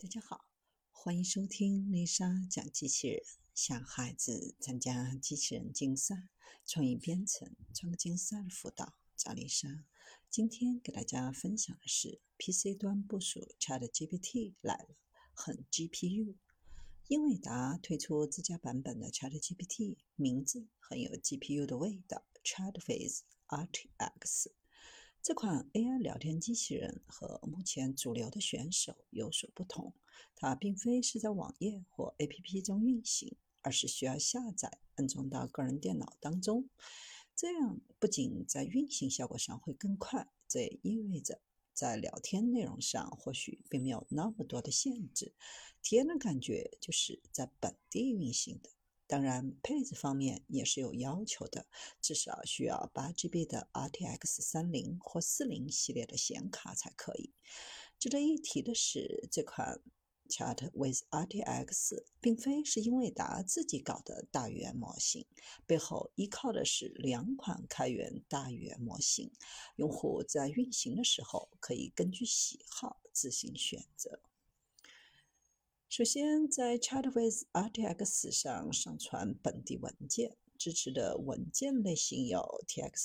大家好，欢迎收听丽莎讲机器人，向孩子参加机器人竞赛、创意编程、创客竞赛的辅导，找丽莎。今天给大家分享的是 PC 端部署 ChatGPT 来了，很 GPU。英伟达推出自家版本的 ChatGPT， 名字很有 GPU 的味道 ，Chatviz RTX。这款 AI 聊天机器人和目前主流的选手有所不同，它并非是在网页或 APP 中运行，而是需要下载安装到个人电脑当中。这样不仅在运行效果上会更快，这也意味着在聊天内容上或许并没有那么多的限制，体验的感觉就是在本地运行的。当然，配置方面也是有要求的，至少需要8GB 的 RTX 30或40系列的显卡才可以。值得一提的是，这款 Chatviz RTX 并非是英伟达自己搞的大语言模型，背后依靠的是2款开源大语言模型，用户在运行的时候可以根据喜好自行选择。首先，在 Chatviz RTX 上上传本地文件，支持的文件类型有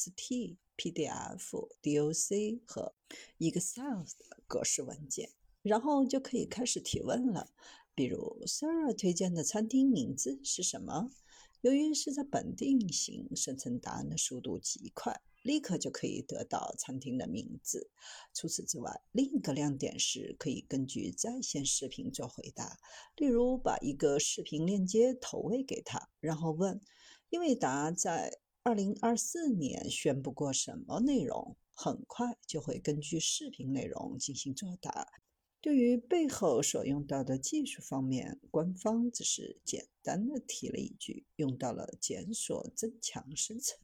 TXT、PDF、DOC 和 Excel 的格式文件，然后就可以开始提问了。比如 Sarah 推荐的餐厅名字是什么？由于是在本地运行，生成答案的速度极快，立刻就可以得到餐厅的名字。除此之外，另一个亮点是可以根据在线视频做回答，例如把一个视频链接投喂给他，然后问英伟达在2024年宣布过什么内容，很快就会根据视频内容进行作答。对于背后所用到的技术方面，官方只是简单的提了一句，用到了检索增强生成。